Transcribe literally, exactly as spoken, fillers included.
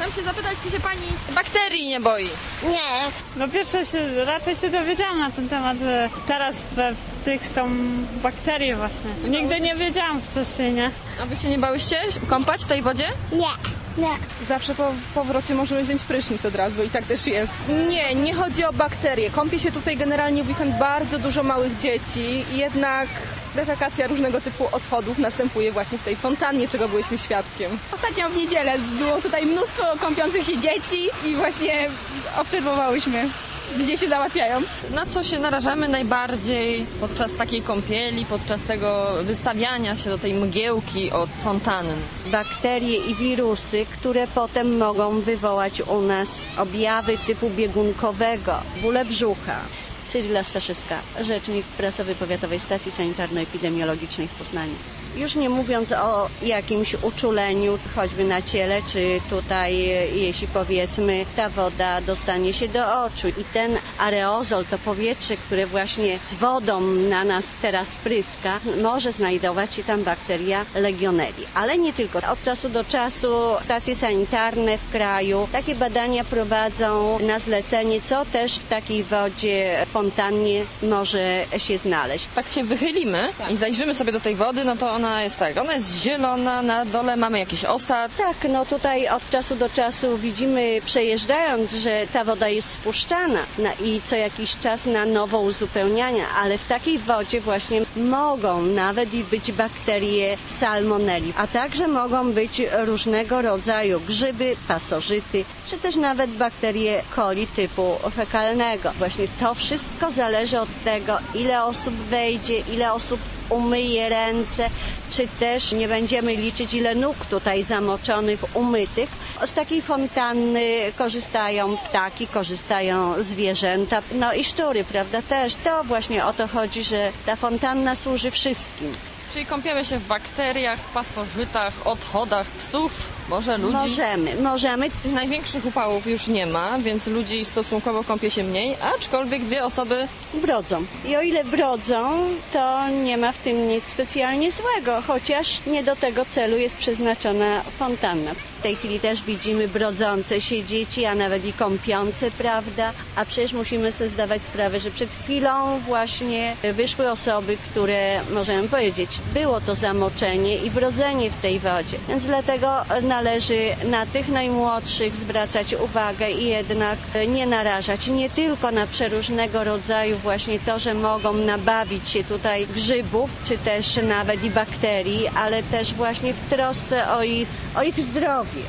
Chciałam się zapytać, czy się pani bakterii nie boi? Nie. No pierwsze się, raczej się dowiedziałam na ten temat, że teraz we w tych są bakterie właśnie. Nigdy nie wiedziałam wcześniej, nie? A wy się nie bałyście kąpać w tej wodzie? Nie. Nie. Zawsze po powrocie możemy wziąć prysznic od razu i tak też jest. Nie, nie chodzi o bakterie. Kąpie się tutaj generalnie w weekend bardzo dużo małych dzieci, jednak defekacja różnego typu odchodów następuje właśnie w tej fontannie, czego byliśmy świadkiem. Ostatnio w niedzielę było tutaj mnóstwo kąpiących się dzieci i właśnie obserwowałyśmy, gdzie się załatwiają. Na co się narażamy najbardziej podczas takiej kąpieli, podczas tego wystawiania się do tej mgiełki od fontanny? Bakterie i wirusy, które potem mogą wywołać u nas objawy typu biegunkowego, bóle brzucha. Cyrila Staszyska, rzecznik prasowy Powiatowej Stacji Sanitarno-Epidemiologicznej w Poznaniu. Już nie mówiąc o jakimś uczuleniu, choćby na ciele, czy tutaj, jeśli powiedzmy, ta woda dostanie się do oczu i ten aerozol, to powietrze, które właśnie z wodą na nas teraz pryska, może znajdować się tam bakteria Legionelli. Ale nie tylko. Od czasu do czasu stacje sanitarne w kraju takie badania prowadzą na zlecenie, co też w takiej wodzie, fontannie może się znaleźć. Tak się wychylimy i zajrzymy sobie do tej wody, no to ona jest tak, ona jest zielona, na dole mamy jakiś osad. Tak, no tutaj od czasu do czasu widzimy, przejeżdżając, że ta woda jest spuszczana na, i co jakiś czas na nowo uzupełniania, ale w takiej wodzie właśnie mogą nawet i być bakterie salmonelli, a także mogą być różnego rodzaju grzyby, pasożyty, czy też nawet bakterie coli typu fekalnego. Właśnie to wszystko zależy od tego, ile osób wejdzie, ile osób umyje ręce, czy też nie będziemy liczyć, ile nóg tutaj zamoczonych, umytych. Z takiej fontanny korzystają ptaki, korzystają zwierzęta, no i szczury, prawda, też. To właśnie o to chodzi, że ta fontanna służy wszystkim. Czyli kąpiemy się w bakteriach, pasożytach, odchodach psów, może ludzi? Możemy, możemy. Tych największych upałów już nie ma, więc ludzi stosunkowo kąpie się mniej, aczkolwiek dwie osoby Brodzą. I o ile brodzą, to nie ma w tym nic specjalnie złego, chociaż nie do tego celu jest przeznaczona fontanna. W tej chwili też widzimy brodzące się dzieci, a nawet i kąpiące, prawda? A przecież musimy sobie zdawać sprawę, że przed chwilą właśnie wyszły osoby, które, możemy powiedzieć, było to zamoczenie i brodzenie w tej wodzie. Więc dlatego należy na tych najmłodszych zwracać uwagę i jednak nie narażać nie tylko na przeróżnego rodzaju właśnie to, że mogą nabawić się tutaj grzybów, czy też nawet i bakterii, ale też właśnie w trosce o ich, o ich zdrowie.